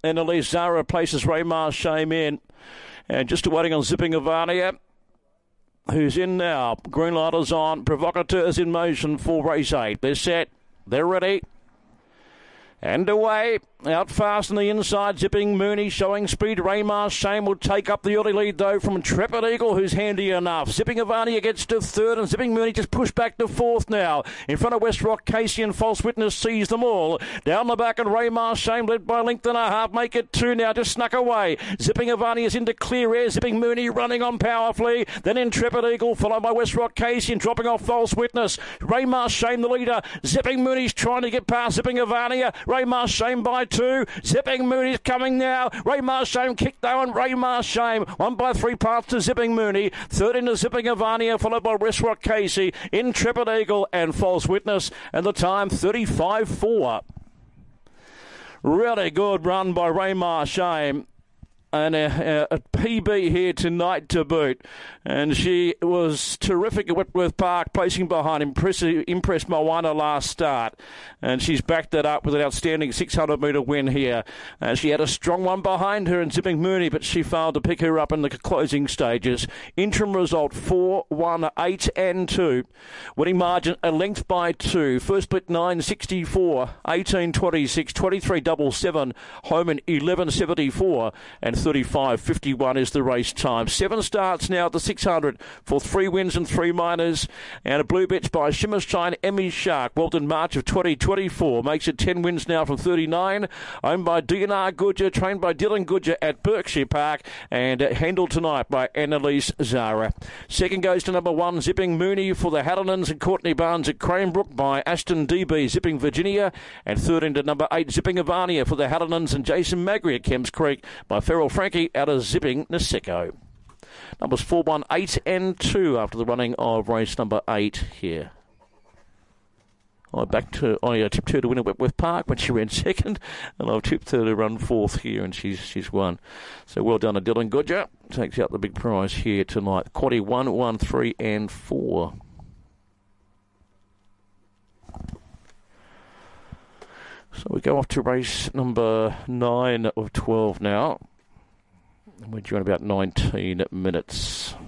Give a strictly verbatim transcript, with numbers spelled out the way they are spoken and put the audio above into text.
And Elise Zara places Raymar Shame in. And just waiting on Zipping Avania, who's in now. Green light is on. Provocateur is in motion for race eight. They're set. They're ready. And away, out fast on the inside, Zipping Mooney showing speed. Raymar Shame will take up the early lead, though, from Intrepid Eagle, who's handy enough. Zipping Avania gets to third, and Zipping Mooney just pushed back to fourth now. In front of West Rock, Casey and False Witness sees them all. Down the back, and Raymar Shame led by a length and a half. Make it two now, just snuck away. Zipping Avania is into clear air. Zipping Mooney running on powerfully. Then Intrepid Eagle, followed by West Rock, Casey, and dropping off False Witness. Raymar Shame the leader. Zipping Mooney's trying to get past Zipping Avania. Raymar Shame by two. Zipping Mooney's coming now. Raymar Shame kicked though, and Raymar Shame one by three parts to Zipping Mooney. Third into Zipping Avania, followed by West Rock Casey, Intrepid Eagle, and False Witness. And the time thirty-five four. Really good run by Raymar Shame. And a, a, a P B here tonight to boot. And she was terrific at Whitworth Park, placing behind Impressive, Impress Moana last start. And she's backed that up with an outstanding six hundred metre win here. Uh, she had a strong one behind her in Zipping Mooney, but she failed to pick her up in the closing stages. Interim result four, one, eight and two. Winning margin a length by two. First split nine sixty-four, eighteen twenty-six, twenty-three seventy-seven, home in eleven seventy-four, and thirty-five fifty-one is the race time. Seven starts now at the six hundred for three wins and three minors. And a blue bitch by Shimmershine, Emmy Shark, Walked in March of twenty twenty-four. Makes it ten wins now from thirty-nine. Owned by D N R Goodger, trained by Dylan Goodger at Berkshire Park, and uh, handled tonight by Annalise Zara. Second goes to number one, Zipping Mooney for the Hallinnans, and Courtney Barnes at Cranebrook by Aston D B, Zipping Virginia. And third into number eight, Zipping Avania for the Hallinnans, and Jason Magri at Kemps Creek by Ferrell Frankie out of Zipping Niseko. Numbers four, one, eight and two after the running of race number eight here. I back to I uh, tipped her to win at Whitworth Park when she ran second, and I've tipped her to run fourth here, and she's she's won. So well done to Dylan Goodger. Takes out the big prize here tonight. Quaddy one, one, three and four. So we go off to race number nine of twelve now. We're due in about nineteen minutes.